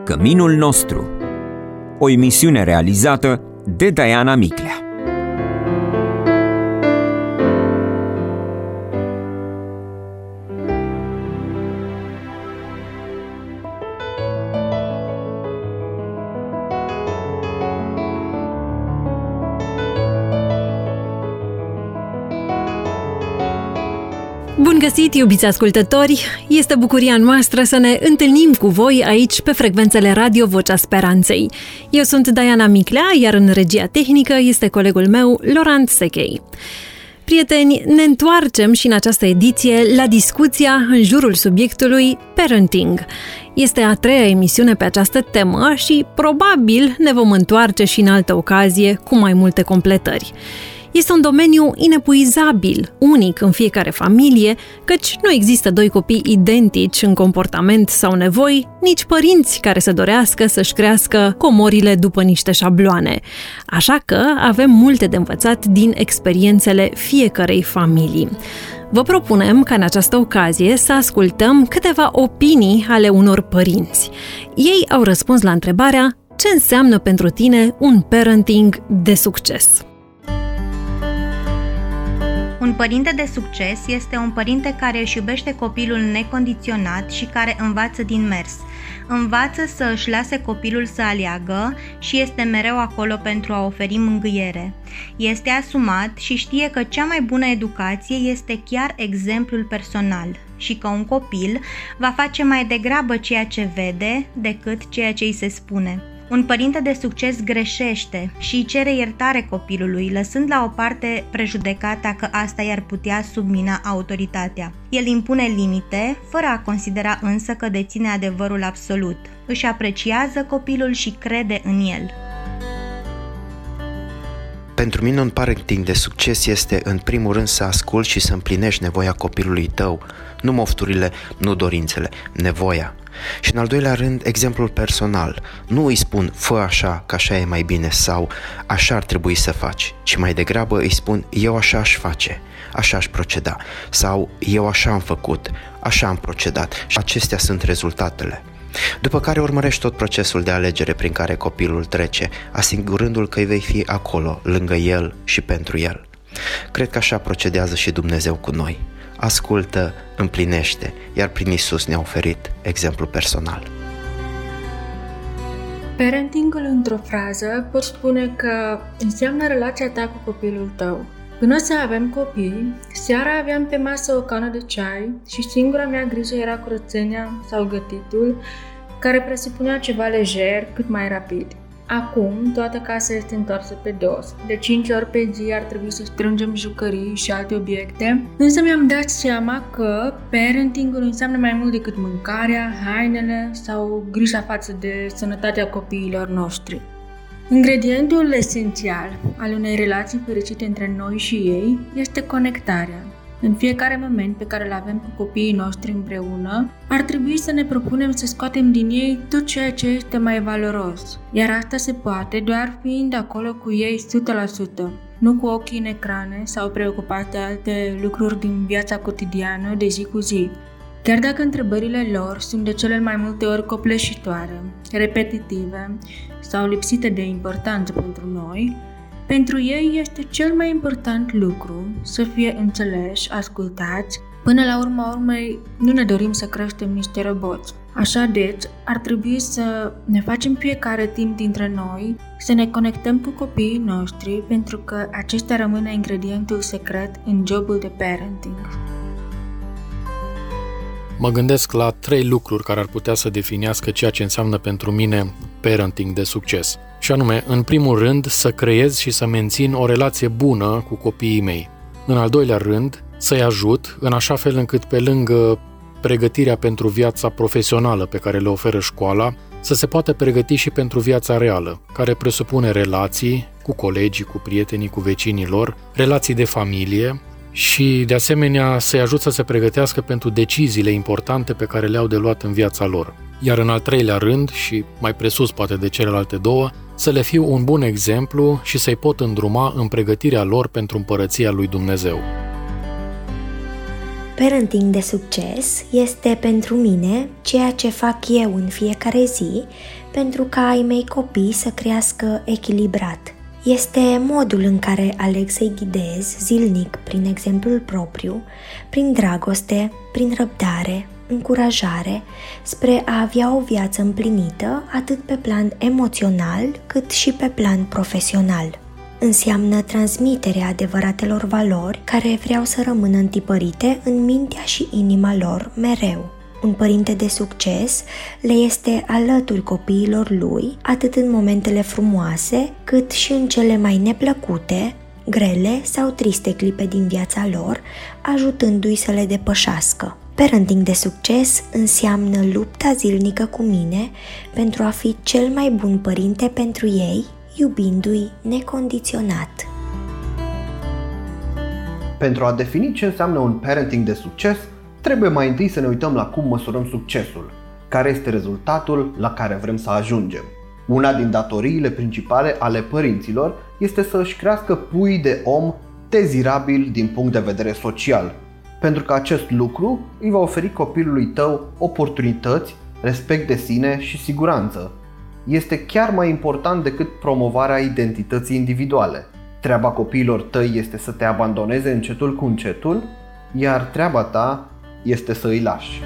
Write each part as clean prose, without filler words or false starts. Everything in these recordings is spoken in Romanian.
Căminul nostru. O emisiune realizată de Diana Miclea. Bun găsit, iubiți ascultători! Este bucuria noastră să ne întâlnim cu voi aici pe frecvențele Radio Vocea Speranței. Eu sunt Diana Miclea, iar în regia tehnică este colegul meu, Laurent Sechei. Prieteni, ne întoarcem și în această ediție la discuția în jurul subiectului parenting. Este a treia emisiune pe această temă și probabil ne vom întoarce și în altă ocazie cu mai multe completări. Este un domeniu inepuizabil, unic în fiecare familie, căci nu există doi copii identici în comportament sau nevoi, nici părinți care să dorească să-și crească comorile după niște șabloane. Așa că avem multe de învățat din experiențele fiecărei familii. Vă propunem ca în această ocazie să ascultăm câteva opinii ale unor părinți. Ei au răspuns la întrebarea: ce înseamnă pentru tine un parenting de succes? Un părinte de succes este un părinte care își iubește copilul necondiționat și care învață din mers. Învață să își lase copilul să aleagă și este mereu acolo pentru a oferi mângâiere. Este asumat și știe că cea mai bună educație este chiar exemplul personal și că un copil va face mai degrabă ceea ce vede decât ceea ce îi se spune. Un părinte de succes greșește și îi cere iertare copilului, lăsând la o parte prejudecata că asta i-ar putea submina autoritatea. El impune limite, fără a considera însă că deține adevărul absolut. Își apreciază copilul și crede în el. Pentru mine un parenting de succes este în primul rând să asculți și să împlinești nevoia copilului tău, nu mofturile, nu dorințele, nevoia. Și în al doilea rând, exemplul personal. Nu îi spun, fă așa, că așa e mai bine sau așa ar trebui să faci, ci mai degrabă îi spun, eu așa aș face, așa aș proceda sau eu așa am făcut, așa am procedat și acestea sunt rezultatele. După care urmărești tot procesul de alegere prin care copilul trece, asigurându-l că îi vei fi acolo, lângă el și pentru el. Cred că așa procedează și Dumnezeu cu noi. Ascultă, împlinește, iar prin Iisus ne-a oferit exemplu personal. Parentingul, într-o frază, pot spune că înseamnă relația ta cu copilul tău. Până să avem copii, seara aveam pe masă o cană de ceai și singura mea grijă era curățenia sau gătitul, care presupunea ceva lejer, cât mai rapid. Acum, toată casa este întoarsă pe dos. De 5 ori pe zi ar trebui să strângem jucării și alte obiecte, însă mi-am dat seama că parentingul înseamnă mai mult decât mâncarea, hainele sau grija față de sănătatea copiilor noștri. Ingredientul esențial al unei relații fericite între noi și ei este conectarea. În fiecare moment pe care îl avem cu copiii noștri împreună, ar trebui să ne propunem să scoatem din ei tot ceea ce este mai valoros. Iar asta se poate doar fiind acolo cu ei 100%, nu cu ochii în ecrane sau preocupați de alte lucruri din viața cotidiană de zi cu zi. Chiar dacă întrebările lor sunt de cele mai multe ori copleșitoare, repetitive sau lipsite de importanță pentru noi, pentru ei este cel mai important lucru să fie înțeleși, ascultați. Până la urma urmei, nu ne dorim să creștem niște roboți. Așa deci, ar trebui să ne facem fiecare timp dintre noi, să ne conectăm cu copiii noștri, pentru că acesta rămâne ingredientul secret în jobul de parenting. Mă gândesc la 3 lucruri care ar putea să definească ceea ce înseamnă pentru mine parenting de succes. Și anume, în primul rând, să creez și să mențin o relație bună cu copiii mei. În al doilea rând, să-i ajut în așa fel încât pe lângă pregătirea pentru viața profesională pe care le oferă școala, să se poată pregăti și pentru viața reală, care presupune relații cu colegii, cu prietenii, cu vecinii lor, relații de familie și, de asemenea, să-i ajut să se pregătească pentru deciziile importante pe care le-au de luat în viața lor. Iar în al treilea rând, și mai presus poate de celelalte două, să le fiu un bun exemplu și să-i pot îndruma în pregătirea lor pentru împărăția lui Dumnezeu. Parenting de succes este pentru mine ceea ce fac eu în fiecare zi pentru ca ai mei copii să crească echilibrat. Este modul în care aleg să-i ghidez zilnic prin exemplul propriu, prin dragoste, prin răbdare, încurajare, spre a avea o viață împlinită atât pe plan emoțional cât și pe plan profesional. Înseamnă transmiterea adevăratelor valori care vreau să rămână întipărite în mintea și inima lor mereu. Un părinte de succes le este alături copiilor lui atât în momentele frumoase cât și în cele mai neplăcute, grele sau triste clipe din viața lor, ajutându-i să le depășească. Parenting de succes înseamnă lupta zilnică cu mine pentru a fi cel mai bun părinte pentru ei, iubindu-i necondiționat. Pentru a defini ce înseamnă un parenting de succes, trebuie mai întâi să ne uităm la cum măsurăm succesul, care este rezultatul la care vrem să ajungem. Una din datoriile principale ale părinților este să își crească puii de om dezirabil din punct de vedere social, pentru că acest lucru îi va oferi copilului tău oportunități, respect de sine și siguranță. Este chiar mai important decât promovarea identității individuale. Treaba copiilor tăi este să te abandoneze încetul cu încetul, iar treaba ta este să îi lași.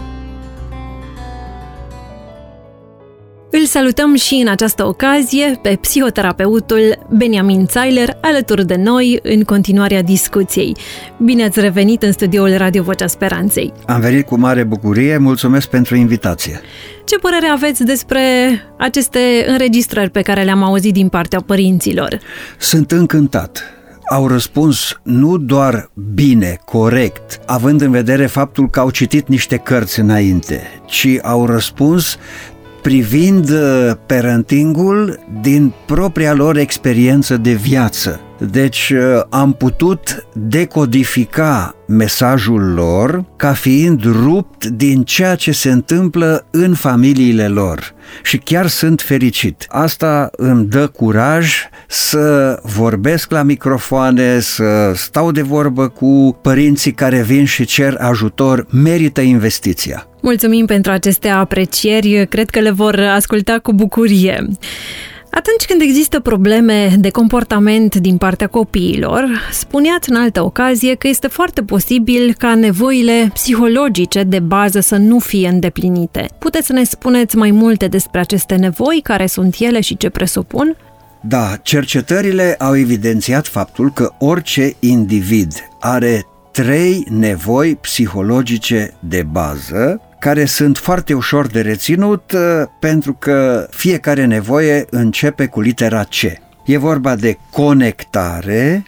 Îl salutăm și în această ocazie pe psihoterapeutul Beniamin Țailer alături de noi în continuarea discuției. Bine ați revenit în studioul Radio Vocea Speranței. Am venit cu mare bucurie, mulțumesc pentru invitație. Ce părere aveți despre aceste înregistrări pe care le-am auzit din partea părinților? Sunt încântat. Au răspuns nu doar bine, corect, având în vedere faptul că au citit niște cărți înainte, ci au răspuns privind parentingul din propria lor experiență de viață. Deci am putut decodifica mesajul lor ca fiind rupt din ceea ce se întâmplă în familiile lor și chiar sunt fericit. Asta îmi dă curaj să vorbesc la microfoane, să stau de vorbă cu părinții care vin și cer ajutor, merită investiția. Mulțumim pentru aceste aprecieri, cred că le vor asculta cu bucurie. Atunci când există probleme de comportament din partea copiilor, spuneați în altă ocazie că este foarte posibil ca nevoile psihologice de bază să nu fie îndeplinite. Puteți să ne spuneți mai multe despre aceste nevoi, care sunt ele și ce presupun? Da, cercetările au evidențiat faptul că orice individ are 3 nevoi psihologice de bază, care sunt foarte ușor de reținut pentru că fiecare nevoie începe cu litera C. E vorba de conectare,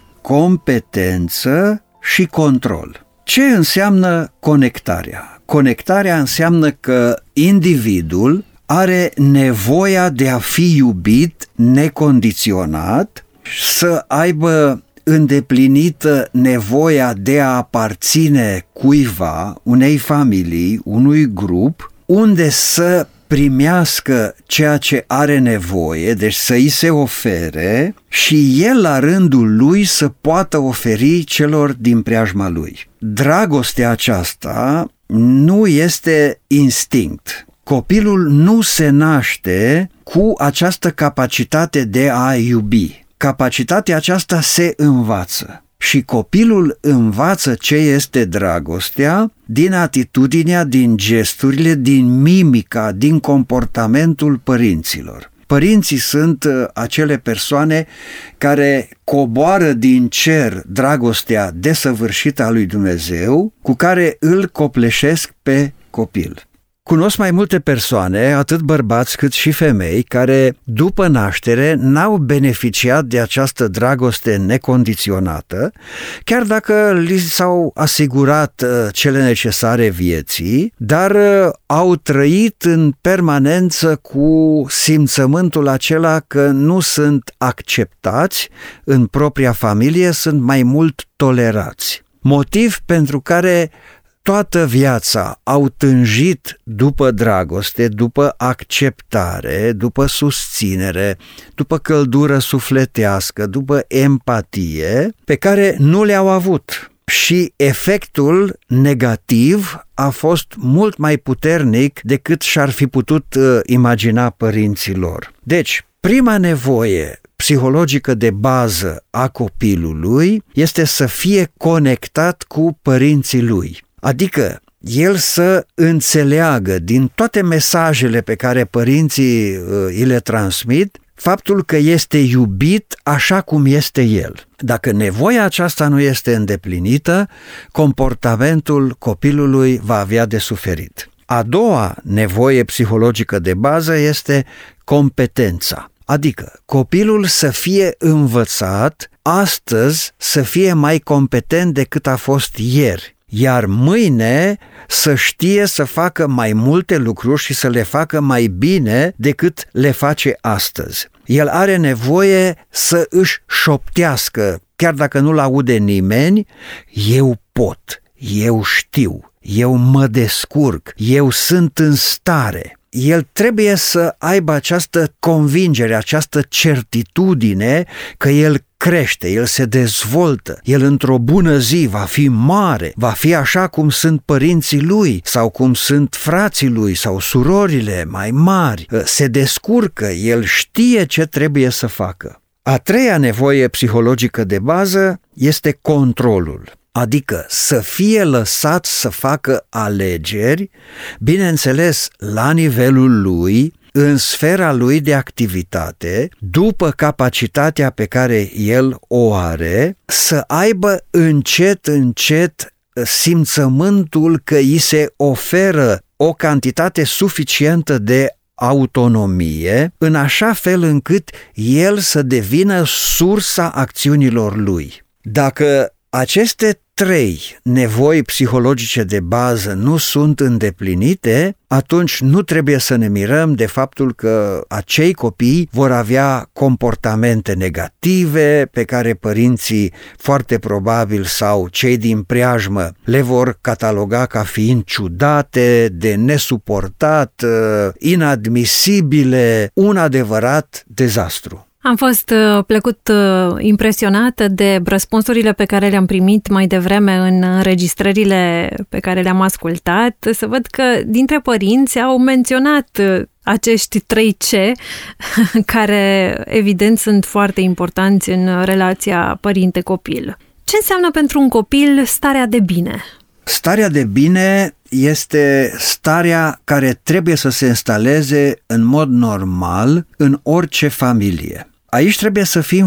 competență și control. Ce înseamnă conectarea? Conectarea înseamnă că individul are nevoia de a fi iubit necondiționat, să aibă îndeplinită nevoia de a aparține cuiva, unei familii, unui grup, unde să primească ceea ce are nevoie, deci să îi se ofere și el la rândul lui să poată oferi celor din preajma lui. Dragostea aceasta nu este instinct. Copilul nu se naște cu această capacitate de a iubi. Capacitatea aceasta se învață și copilul învață ce este dragostea din atitudinea, din gesturile, din mimica, din comportamentul părinților. Părinții sunt acele persoane care coboară din cer dragostea desăvârșită a lui Dumnezeu, cu care îl copleșesc pe copil. Cunosc mai multe persoane, atât bărbați cât și femei, care după naștere n-au beneficiat de această dragoste necondiționată, chiar dacă li s-au asigurat cele necesare vieții, dar au trăit în permanență cu simțământul acela că nu sunt acceptați în propria familie, sunt mai mult tolerați. Motiv pentru care toată viața au tânjit după dragoste, după acceptare, după susținere, după căldură sufletească, după empatie, pe care nu le-au avut. și efectul negativ a fost mult mai puternic decât și-ar fi putut imagina părinții lor. Deci, prima nevoie psihologică de bază a copilului este să fie conectat cu părinții lui. Adică el să înțeleagă din toate mesajele pe care părinții îi le transmit faptul că este iubit așa cum este el. Dacă nevoia aceasta nu este îndeplinită, comportamentul copilului va avea de suferit. A doua nevoie psihologică de bază este competența. Adică copilul să fie învățat astăzi să fie mai competent decât a fost ieri, iar mâine să știe să facă mai multe lucruri și să le facă mai bine decât le face astăzi. El are nevoie să își șoptească, chiar dacă nu-l aude nimeni, eu pot, eu știu, eu mă descurc, eu sunt în stare. El trebuie să aibă această convingere, această certitudine că el crește, el se dezvoltă, el într-o bună zi va fi mare, va fi așa cum sunt părinții lui sau cum sunt frații lui sau surorile mai mari, se descurcă, el știe ce trebuie să facă. A treia nevoie psihologică de bază este controlul. Adică să fie lăsat să facă alegeri, bineînțeles la nivelul lui, în sfera lui de activitate, după capacitatea pe care el o are, să aibă încet simțământul că îi se oferă o cantitate suficientă de autonomie, în așa fel încât el să devină sursa acțiunilor lui. Dacă aceste trei nevoi psihologice de bază nu sunt îndeplinite, atunci nu trebuie să ne mirăm de faptul că acei copii vor avea comportamente negative pe care părinții foarte probabil sau cei din preajmă le vor cataloga ca fiind ciudate, de nesuportat, inadmisibile, un adevărat dezastru. Am fost plăcut impresionată de răspunsurile pe care le-am primit mai devreme în înregistrările pe care le-am ascultat, să văd că dintre părinți au menționat acești 3C, care evident sunt foarte importanți în relația părinte-copil. Ce înseamnă pentru un copil starea de bine? Starea de bine este starea care trebuie să se instaleze în mod normal în orice familie. Aici trebuie să fim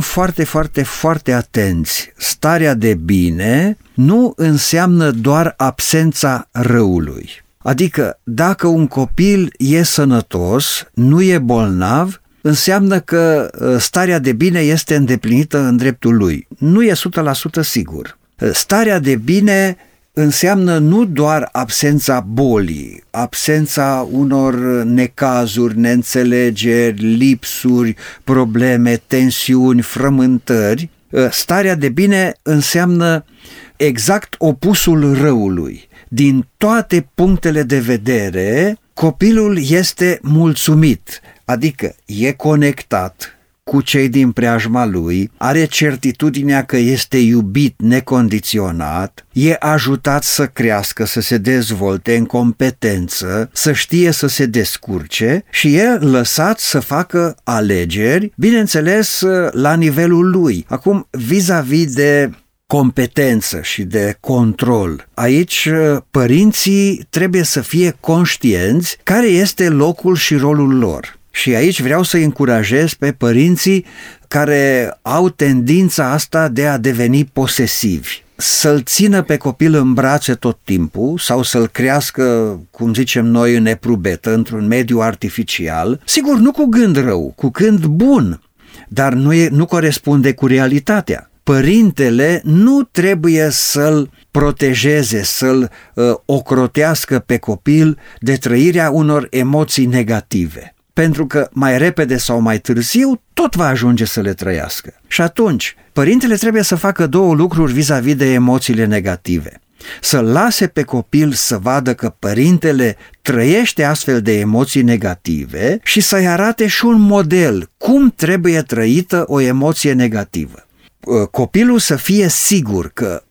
foarte atenți. Starea de bine nu înseamnă doar absența răului. Adică dacă un copil e sănătos, nu e bolnav, înseamnă că starea de bine este îndeplinită în dreptul lui. Nu e 100% sigur. Starea de bine înseamnă nu doar absența bolii, absența unor necazuri, neînțelegeri, lipsuri, probleme, tensiuni, frământări. Starea de bine înseamnă exact opusul răului. Din toate punctele de vedere, copilul este mulțumit, adică e conectat cu cei din preajma lui, are certitudinea că este iubit necondiționat, e ajutat să crească, să se dezvolte în competență, să știe să se descurce și e lăsat să facă alegeri, bineînțeles la nivelul lui. Acum, vis-a-vis de competență și de control, aici părinții trebuie să fie conștienți care este locul și rolul lor. Și aici vreau să încurajez pe părinții care au tendința asta de a deveni posesivi. Să-l țină pe copil în brațe tot timpul sau să-l crească, cum zicem noi, în eprubetă, într-un mediu artificial, sigur nu cu gând rău, cu gând bun, dar nu corespunde cu realitatea. Părintele nu trebuie să-l protejeze, să-l ocrotească pe copil de trăirea unor emoții negative. Pentru că mai repede sau mai târziu tot va ajunge să le trăiască. Și atunci, părintele trebuie să facă două lucruri vis-a-vis de emoțiile negative. Să lase pe copil să vadă că părintele trăiește astfel de emoții negative și să-i arate și un model cum trebuie trăită o emoție negativă. Copilul să fie sigur că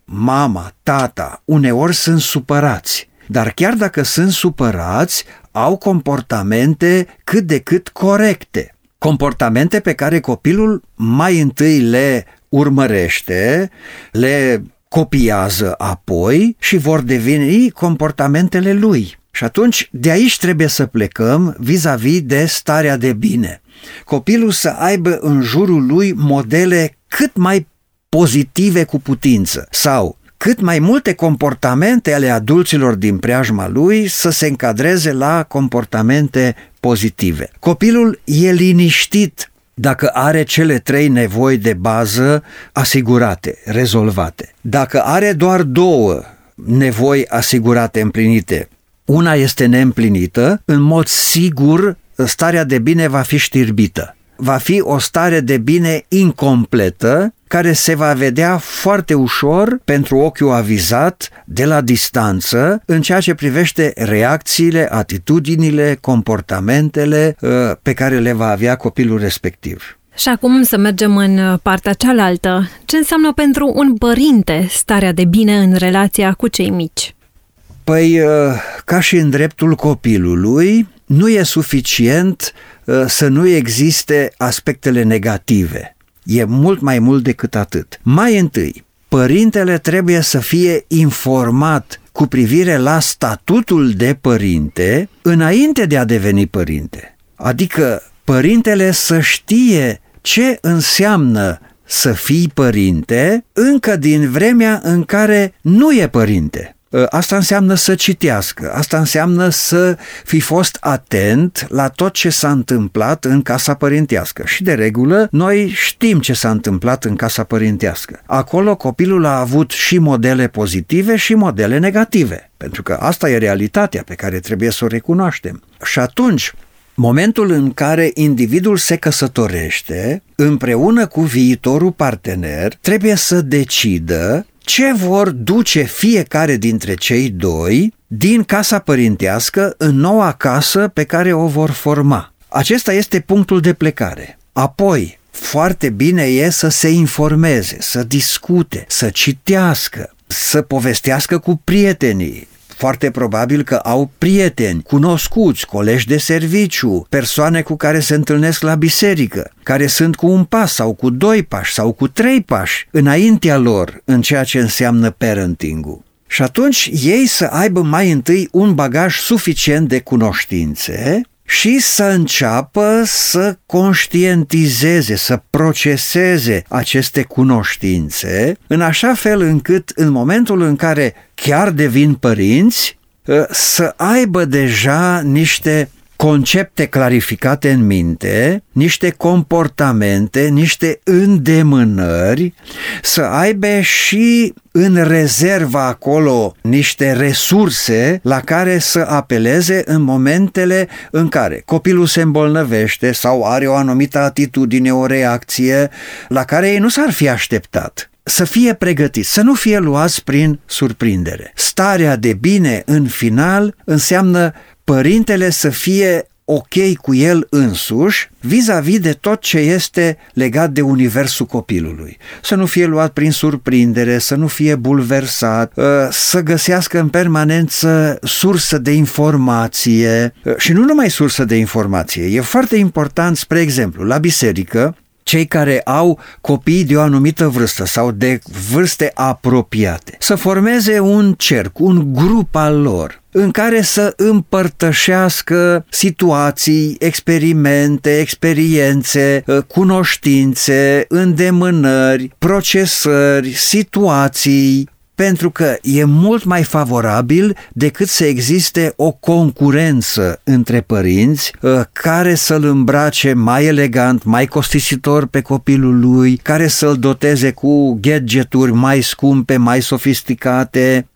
mama, tata, uneori sunt supărați, dar chiar dacă sunt supărați, au comportamente cât de cât corecte. Comportamente pe care copilul mai întâi le urmărește, le copiază apoi și vor deveni comportamentele lui. Și atunci de aici trebuie să plecăm vis-a-vis de starea de bine. Copilul să aibă în jurul lui modele cât mai pozitive cu putință sau cât mai multe comportamente ale adulților din preajma lui să se încadreze la comportamente pozitive. Copilul e liniștit dacă are cele 3 nevoi de bază asigurate, rezolvate. Dacă are doar 2 nevoi asigurate, împlinite, una este neîmplinită, în mod sigur starea de bine va fi știrbită. Va fi o stare de bine incompletă, care se va vedea foarte ușor pentru ochiul avizat de la distanță în ceea ce privește reacțiile, atitudinile, comportamentele pe care le va avea copilul respectiv. Și acum să mergem în partea cealaltă. Ce înseamnă pentru un părinte starea de bine în relația cu cei mici? Păi, ca și în dreptul copilului, nu e suficient să nu existe aspectele negative. E mult mai mult decât atât. Mai întâi, părintele trebuie să fie informat cu privire la statutul de părinte înainte de a deveni părinte. Adică părintele să știe ce înseamnă să fii părinte încă din vremea în care nu e părinte. Asta înseamnă să citească, asta înseamnă să fi fost atent la tot ce s-a întâmplat în casa părintească. Și de regulă, noi știm ce s-a întâmplat în casa părintească. Acolo copilul a avut și modele pozitive și modele negative, pentru că asta e realitatea pe care trebuie să o recunoaștem. Și atunci, momentul în care individul se căsătorește, împreună cu viitorul partener, trebuie să decidă ce vor duce fiecare dintre cei 2 din casa părintească în noua casă pe care o vor forma. Acesta este punctul de plecare. Apoi, foarte bine e să se informeze, să discute, să citească, să povestească cu prietenii. Foarte probabil că au prieteni, cunoscuți, colegi de serviciu, persoane cu care se întâlnesc la biserică, care sunt cu 1 pas sau cu 2 pași sau cu 3 pași înaintea lor în ceea ce înseamnă parenting-ul. Și atunci ei să aibă mai întâi un bagaj suficient de cunoștințe și să înceapă să conștientizeze, să proceseze aceste cunoștințe în așa fel încât în momentul în care chiar devin părinți să aibă deja niște concepte clarificate în minte, niște comportamente, niște îndemânări, să aibă și în rezervă acolo niște resurse la care să apeleze în momentele în care copilul se îmbolnăvește sau are o anumită atitudine, o reacție la care ei nu s-ar fi așteptat. Să fie pregătiți, să nu fie luați prin surprindere. Starea de bine în final înseamnă părintele să fie ok cu el însuși vis-a-vis de tot ce este legat de universul copilului. Să nu fie luat prin surprindere, să nu fie bulversat, să găsească în permanență sursă de informație și nu numai sursă de informație. E foarte important, spre exemplu, la biserică, cei care au copii de o anumită vârstă sau de vârste apropiate, să formeze un cerc, un grup al lor, în care să împărtășească situații, experimente, experiențe, cunoștințe, îndemânări, procesări, situații, pentru că e mult mai favorabil decât să existe o concurență între părinți care să-l îmbrace mai elegant, mai costisitor pe copilul lui, care să-l doteze cu gadgeturi mai scumpe, mai sofisticate,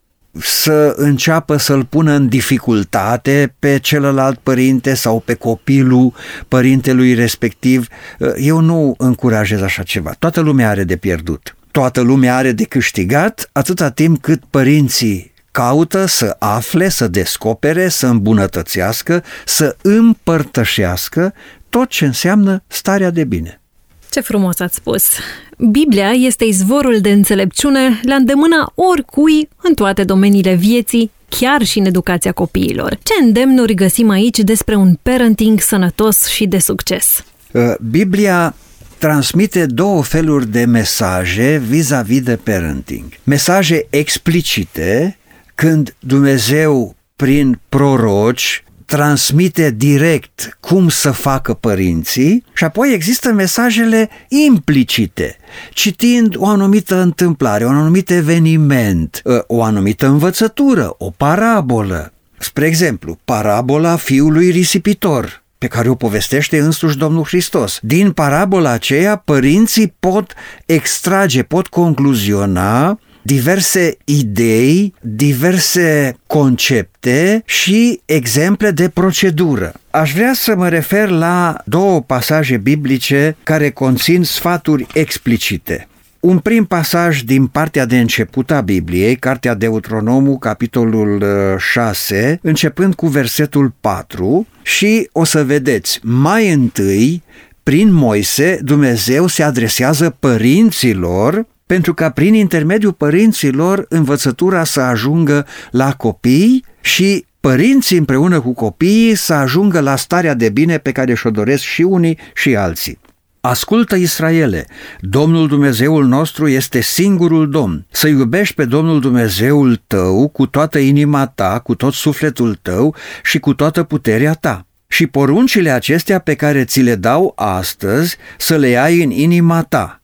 să înceapă să-l pună în dificultate pe celălalt părinte sau pe copilul părintelui respectiv. Eu nu încurajez așa ceva. Toată lumea are de pierdut. Toată lumea are de câștigat atâta timp cât părinții caută să afle, să descopere, să îmbunătățească, să împărtășească tot ce înseamnă starea de bine. Ce frumos ați spus! Biblia este izvorul de înțelepciune la îndemâna oricui în toate domeniile vieții, chiar și în educația copiilor. Ce îndemnuri găsim aici despre un parenting sănătos și de succes? Biblia transmite două feluri de mesaje vis-a-vis de parenting. Mesaje explicite, când Dumnezeu, prin proroci, transmite direct cum să facă părinții, și apoi există mesajele implicite, citind o anumită întâmplare, un anumit eveniment, o anumită învățătură, o parabolă. Spre exemplu, parabola fiului risipitor, pe care o povestește însuși Domnul Hristos. Din parabola aceea, părinții pot extrage, pot concluziona diverse idei, diverse concepte și exemple de procedură. Aș vrea să mă refer la două pasaje biblice care conțin sfaturi explicite. Un prim pasaj din partea de început a Bibliei, cartea Deuteronomul, capitolul 6, începând cu versetul 4, și o să vedeți, mai întâi, prin Moise, Dumnezeu se adresează părinților, pentru ca prin intermediul părinților învățătura să ajungă la copii și părinții împreună cu copiii să ajungă la starea de bine pe care și-o doresc și unii și alții. Ascultă, Israele, Domnul Dumnezeul nostru este singurul Domn. Să iubești pe Domnul Dumnezeul tău cu toată inima ta, cu tot sufletul tău și cu toată puterea ta. Și poruncile acestea pe care ți le dau astăzi să le ai în inima ta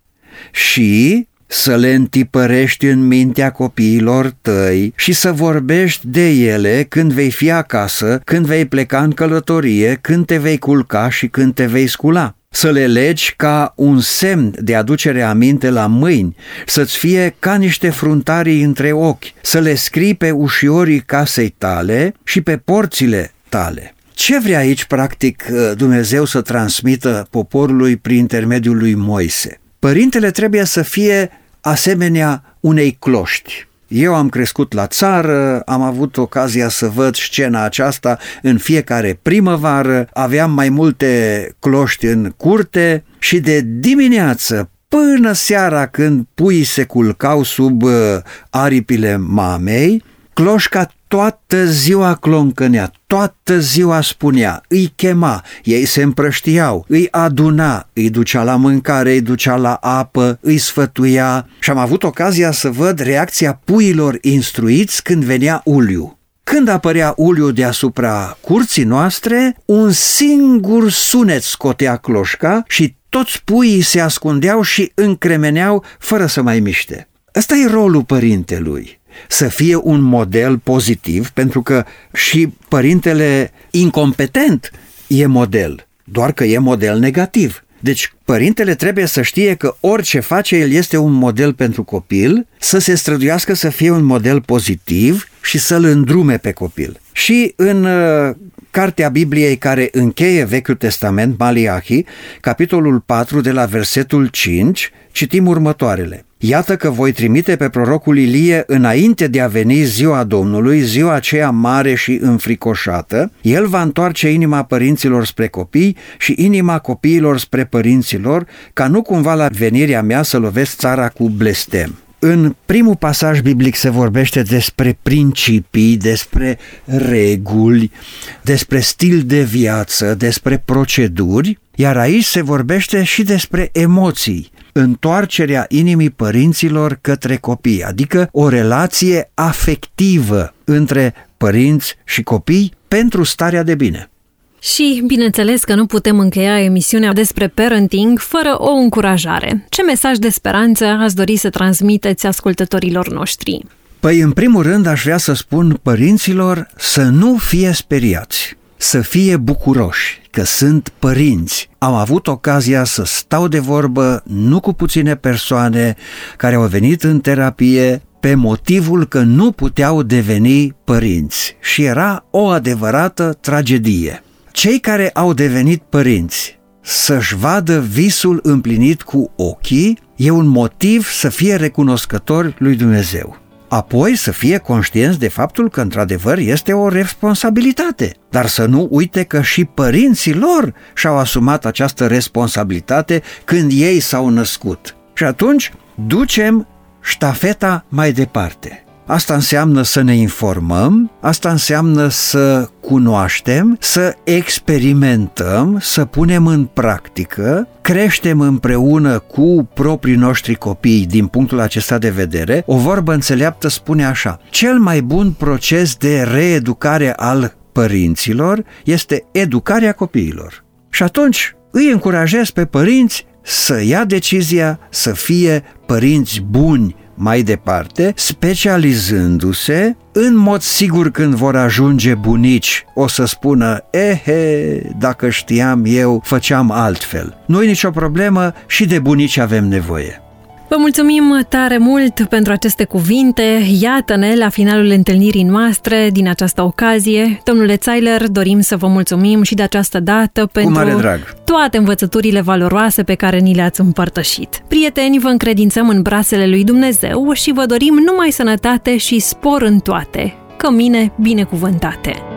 și să le întipărești în mintea copiilor tăi și să vorbești de ele când vei fi acasă, când vei pleca în călătorie, când te vei culca și când te vei scula. Să le legi ca un semn de aducere aminte la mâini, să-ți fie ca niște fruntarii între ochi, să le scrii pe ușiorii casei tale și pe porțile tale. Ce vrea aici, practic, Dumnezeu să transmită poporului prin intermediul lui Moise? Părintele trebuie să fie asemenea unei cloști. Eu am crescut la țară, am avut ocazia să văd scena aceasta în fiecare primăvară, aveam mai multe cloști în curte și de dimineață până seara, când puii se culcau sub aripile mamei, cloșca toată ziua cloncănea, toată ziua spunea, îi chema, ei se împrăștiau, îi aduna, îi ducea la mâncare, îi ducea la apă, îi sfătuia și am avut ocazia să văd reacția puiilor instruiți când venea uliu. Când apărea uliu deasupra curții noastre, un singur sunet scotea cloșca și toți puii se ascundeau și încremeneau fără să mai miște. Ăsta e rolul părintelui. Să fie un model pozitiv, pentru că și părintele incompetent e model, doar că e model negativ. Deci părintele trebuie să știe că orice face el este un model pentru copil, să se străduiască să fie un model pozitiv și să-l îndrume pe copil. Și în cartea Bibliei care încheie Vechiul Testament, Maliahi, capitolul 4 de la versetul 5, citim următoarele. Iată că voi trimite pe prorocul Ilie înainte de a veni ziua Domnului, ziua aceea mare și înfricoșată. El va întoarce inima părinților spre copii și inima copiilor spre părinților, ca nu cumva la venirea mea să lovesc țara cu blestem. În primul pasaj biblic se vorbește despre principii, despre reguli, despre stil de viață, despre proceduri, iar aici se vorbește și despre emoții, întoarcerea inimii părinților către copii, adică o relație afectivă între părinți și copii pentru starea de bine. Și, bineînțeles că nu putem încheia emisiunea despre parenting fără o încurajare. Ce mesaj de speranță ați dori să transmiteți ascultătorilor noștri? Păi, în primul rând, aș vrea să spun părinților să nu fie speriați, să fie bucuroși că sunt părinți. Am avut ocazia să stau de vorbă nu cu puține persoane care au venit în terapie pe motivul că nu puteau deveni părinți și era o adevărată tragedie. Cei care au devenit părinți să-și vadă visul împlinit cu ochii e un motiv să fie recunoscători lui Dumnezeu. Apoi să fie conștienți de faptul că într-adevăr este o responsabilitate, dar să nu uite că și părinții lor și-au asumat această responsabilitate când ei s-au născut. Și atunci ducem ștafeta mai departe. Asta înseamnă să ne informăm, asta înseamnă să cunoaștem, să experimentăm, să punem în practică, creștem împreună cu proprii noștri copii din punctul acesta de vedere. O vorbă înțeleaptă spune așa: cel mai bun proces de reeducare al părinților este educarea copiilor. Și atunci îi încurajez pe părinți să ia decizia să fie părinți buni mai departe, specializându-se. În mod sigur, când vor ajunge bunici, o să spună: dacă știam eu, făceam altfel. Nu-i nicio problemă, și de bunici avem nevoie. Vă mulțumim tare mult pentru aceste cuvinte. Iată-ne la finalul întâlnirii noastre din această ocazie. Domnule Zeiler, dorim să vă mulțumim și de această dată pentru toate învățăturile valoroase pe care ni le-ați împărtășit. Prieteni, vă încredințăm în brațele lui Dumnezeu și vă dorim numai sănătate și spor în toate. Cămine binecuvântate!